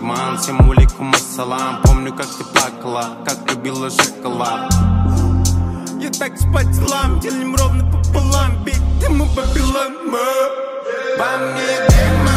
обман. Всем алейкум ассалам. Помню, как ты плакала, как любила шоколад. Я так спать делам, делим ровно пополам. Ведь ты мы Бабилон, мы. Во мне дыма.